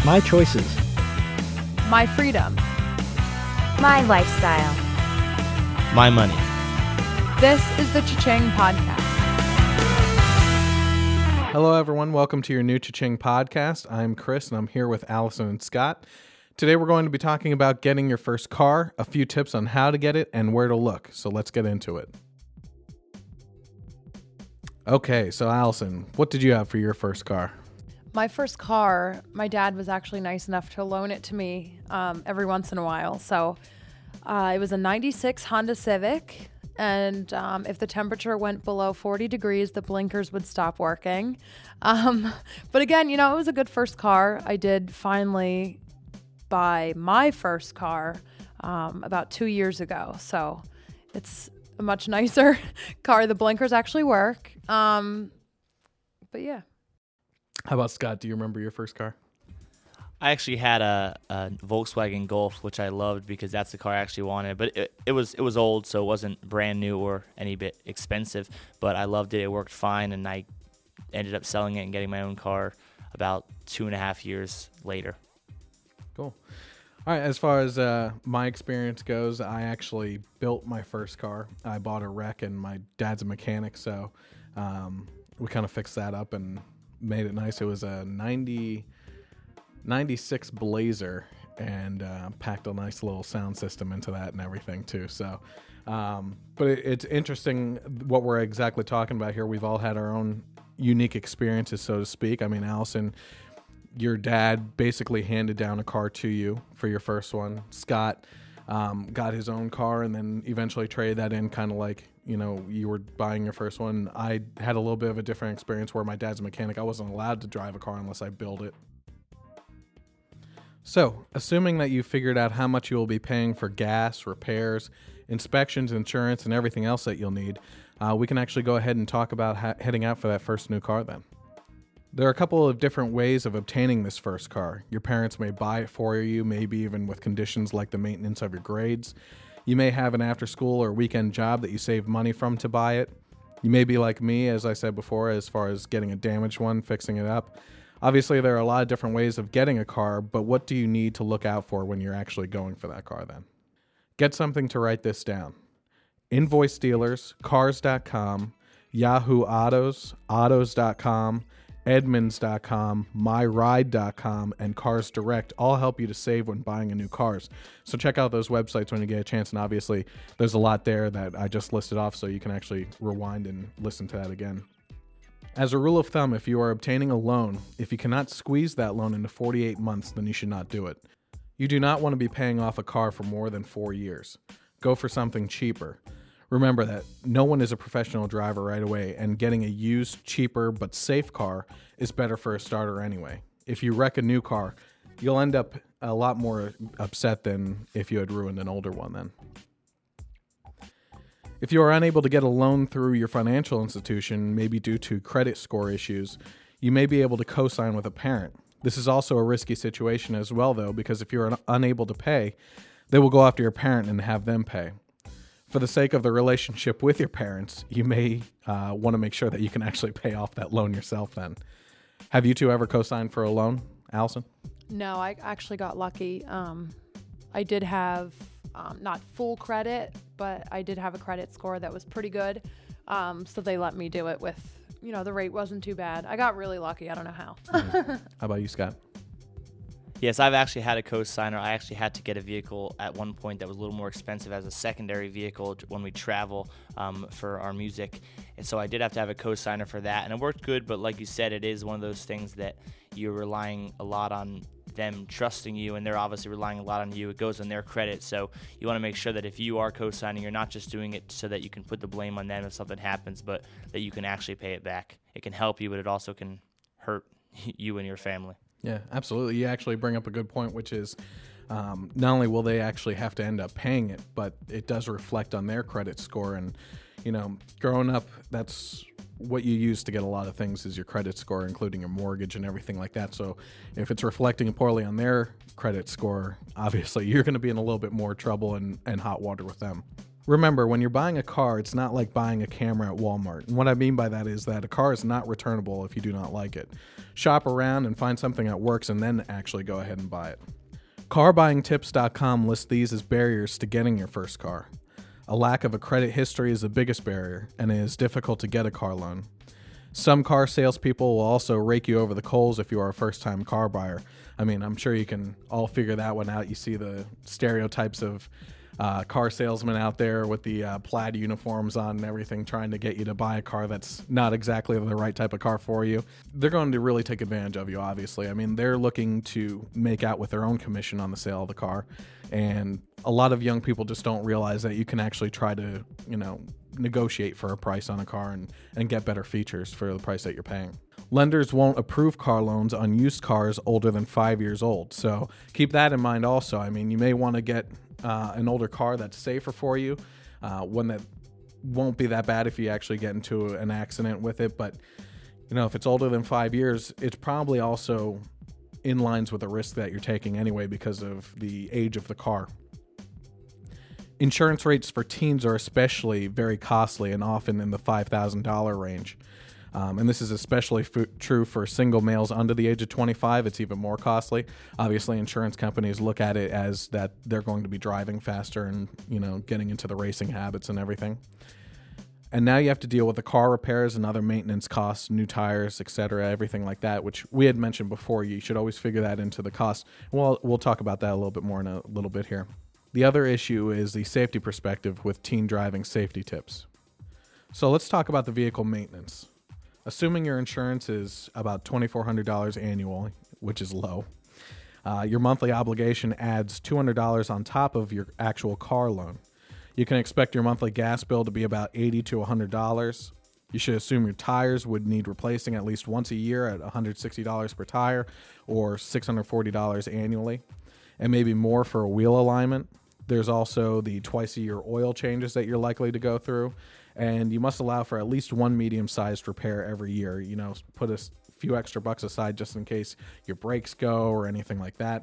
My choices. My freedom. My lifestyle. My money. This is the Cha-Ching Podcast. Hello, everyone. Welcome to your new Cha-Ching Podcast. I'm Chris, and I'm here with Allison and Scott. Today, we're going to be talking about getting your first car, a few tips on how to get it, and where to look. So let's get into it. Okay, so Allison, what did you have for your first car? My first car, my dad was actually nice enough to loan it to me every once in a while. So it was a 96 Honda Civic. And if the temperature went below 40 degrees, the blinkers would stop working. But again, it was a good first car. I did finally buy my first car about 2 years ago. So it's a much nicer car. The blinkers actually work. But yeah. How about Scott? Do you remember your first car? I actually had a Volkswagen Golf, which I loved because that's the car I actually wanted. But it was old, so it wasn't brand new or any bit expensive. But I loved it. It worked fine, and I ended up selling it and getting my own car about 2.5 years later. Cool. All right, as far as my experience goes, I actually built my first car. I bought a wreck, and my dad's a mechanic, so we kind of fixed that up and made it nice. It was a 96 Blazer, and packed a nice little sound system into that and everything too. So, but it's interesting what we're exactly talking about here. We've all had our own unique experiences, so to speak. I mean, Allison, your dad basically handed down a car to you for your first one. Scott got his own car and then eventually traded that in, kind of like, you were buying your first one. I had a little bit of a different experience where my dad's a mechanic. I wasn't allowed to drive a car unless I built it. So, assuming that you figured out how much you will be paying for gas, repairs, inspections, insurance, and everything else that you'll need, we can actually go ahead and talk about heading out for that first new car then. There are a couple of different ways of obtaining this first car. Your parents may buy it for you, maybe even with conditions like the maintenance of your grades. You may have an after-school or weekend job that you save money from to buy it. You may be like me, as I said before, as far as getting a damaged one, fixing it up. Obviously, there are a lot of different ways of getting a car, but what do you need to look out for when you're actually going for that car then? Get something to write this down. Invoice dealers, Cars.com, Yahoo Autos, Autos.com, Edmunds.com, MyRide.com, and Cars Direct all help you to save when buying a new cars. So check out those websites when you get a chance, and obviously there's a lot there that I just listed off, so you can actually rewind and listen to that again. As a rule of thumb, if you are obtaining a loan, if you cannot squeeze that loan into 48 months, then you should not do it. You do not want to be paying off a car for more than 4 years. Go for something cheaper. Remember that no one is a professional driver right away, and getting a used, cheaper, but safe car is better for a starter anyway. If you wreck a new car, you'll end up a lot more upset than if you had ruined an older one then. If you are unable to get a loan through your financial institution, maybe due to credit score issues, you may be able to co-sign with a parent. This is also a risky situation as well, though, because if you're unable to pay, they will go after your parent and have them pay. For the sake of the relationship with your parents, you may want to make sure that you can actually pay off that loan yourself then. Have you two ever co-signed for a loan, Allison? No, I actually got lucky. I did have not full credit, but I did have a credit score that was pretty good. So they let me do it with, the rate wasn't too bad. I got really lucky. I don't know how. Mm-hmm. How about you, Scott? Yes, I've actually had a co-signer. I actually had to get a vehicle at one point that was a little more expensive as a secondary vehicle when we travel for our music. And so I did have to have a co-signer for that. And it worked good, but like you said, it is one of those things that you're relying a lot on them trusting you, and they're obviously relying a lot on you. It goes on their credit. So you want to make sure that if you are co-signing, you're not just doing it so that you can put the blame on them if something happens, but that you can actually pay it back. It can help you, but it also can hurt you and your family. Yeah, absolutely. You actually bring up a good point, which is not only will they actually have to end up paying it, but it does reflect on their credit score. And, growing up, that's what you use to get a lot of things is your credit score, including your mortgage and everything like that. So if it's reflecting poorly on their credit score, obviously you're going to be in a little bit more trouble and hot water with them. Remember, when you're buying a car, it's not like buying a camera at Walmart. And what I mean by that is that a car is not returnable if you do not like it. Shop around and find something that works and then actually go ahead and buy it. CarBuyingTips.com lists these as barriers to getting your first car. A lack of a credit history is the biggest barrier, and it is difficult to get a car loan. Some car salespeople will also rake you over the coals if you are a first-time car buyer. I mean, I'm sure you can all figure that one out. You see the stereotypes of car salesmen out there with the plaid uniforms on and everything, trying to get you to buy a car that's not exactly the right type of car for you. They're going to really take advantage of you, obviously. I mean, they're looking to make out with their own commission on the sale of the car. And a lot of young people just don't realize that you can actually try to, negotiate for a price on a car and get better features for the price that you're paying. Lenders won't approve car loans on used cars older than 5 years old. So keep that in mind also. I mean, you may want to get an older car that's safer for you, one that won't be that bad if you actually get into an accident with it. But, if it's older than 5 years, it's probably also in lines with the risk that you're taking anyway because of the age of the car. Insurance rates for teens are especially very costly and often in the $5,000 range. And this is especially true for single males under the age of 25. It's even more costly. Obviously, insurance companies look at it as that they're going to be driving faster and, getting into the racing habits and everything. And now you have to deal with the car repairs and other maintenance costs, new tires, etc., everything like that, which we had mentioned before. You should always figure that into the cost. Well, we'll talk about that a little bit more in a little bit here. The other issue is the safety perspective with teen driving safety tips. So let's talk about the vehicle maintenance. Assuming your insurance is about $2,400 annually, which is low, your monthly obligation adds $200 on top of your actual car loan. You can expect your monthly gas bill to be about $80 to $100. You should assume your tires would need replacing at least once a year at $160 per tire or $640 annually, and maybe more for a wheel alignment. There's also the twice-a-year oil changes that you're likely to go through, and you must allow for at least one medium-sized repair every year. Put a few extra bucks aside just in case your brakes go or anything like that.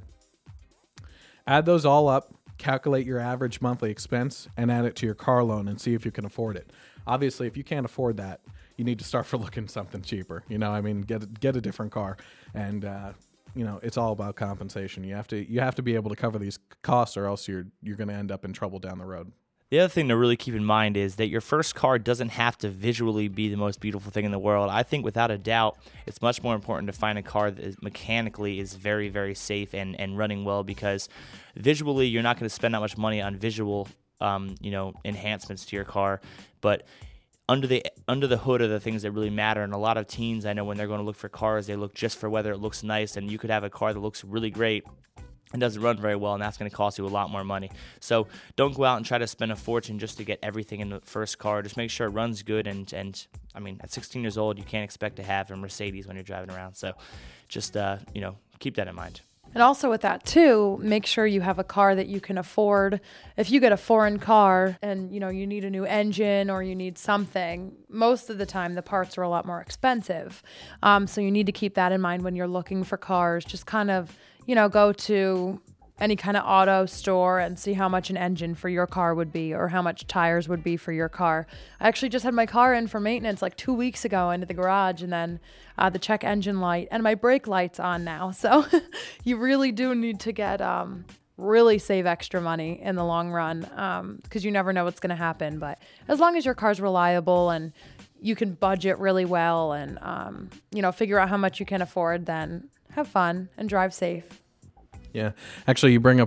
Add those all up, calculate your average monthly expense, and add it to your car loan and see if you can afford it. Obviously, if you can't afford that, you need to start for looking something cheaper. Get a different car, and it's all about compensation. You have to be able to cover these costs, or else you're going to end up in trouble down the road. The other thing to really keep in mind is that your first car doesn't have to visually be the most beautiful thing in the world. I think without a doubt, it's much more important to find a car that mechanically is very, very safe and running well, because visually you're not going to spend that much money on visual enhancements to your car, but under the hood are the things that really matter. And a lot of teens, I know, when they're going to look for cars, they look just for whether it looks nice, and you could have a car that looks really great and doesn't run very well, and that's going to cost you a lot more money. So don't go out and try to spend a fortune just to get everything in the first car. Just make sure it runs good, and I mean, at 16 years old, you can't expect to have a Mercedes when you're driving around. So just keep that in mind. And also with that too, make sure you have a car that you can afford. If you get a foreign car and you need a new engine or you need something, most of the time the parts are a lot more expensive. So you need to keep that in mind when you're looking for cars. Just kind of go to any kind of auto store and see how much an engine for your car would be or how much tires would be for your car. I actually just had my car in for maintenance like 2 weeks ago into the garage, and then the check engine light and my brake light's on now. So you really do need to get really save extra money in the long run, because you never know what's going to happen. But as long as your car's reliable and you can budget really well and figure out how much you can afford, then have fun and drive safe. Yeah. Actually, you bring up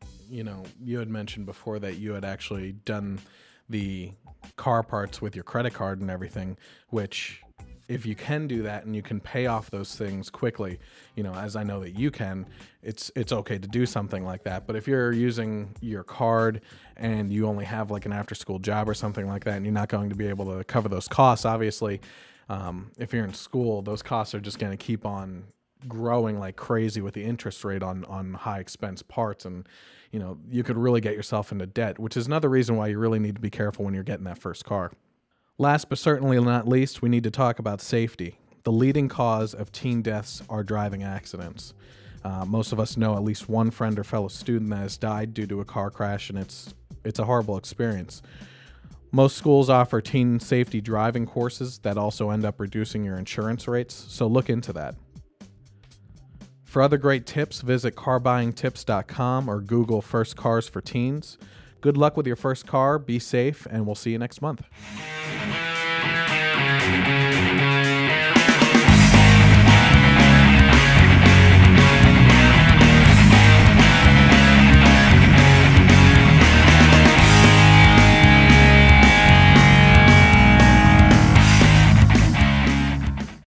you had mentioned before that you had actually done the car parts with your credit card and everything, which if you can do that and you can pay off those things quickly, as I know that you can, it's okay to do something like that. But if you're using your card and you only have like an after-school job or something like that, and you're not going to be able to cover those costs, obviously, if you're in school, those costs are just going to keep on growing like crazy with the interest rate on high expense parts, and you could really get yourself into debt, which is another reason why you really need to be careful when you're getting that first car. Last but certainly not least, we need to talk about safety. The leading cause of teen deaths are driving accidents. Most of us know at least one friend or fellow student that has died due to a car crash, and it's it's a horrible experience. Most schools offer teen safety driving courses that also end up reducing your insurance rates, so look into that. For other great tips, visit carbuyingtips.com or Google First Cars for Teens. Good luck with your first car, be safe, and we'll see you next month.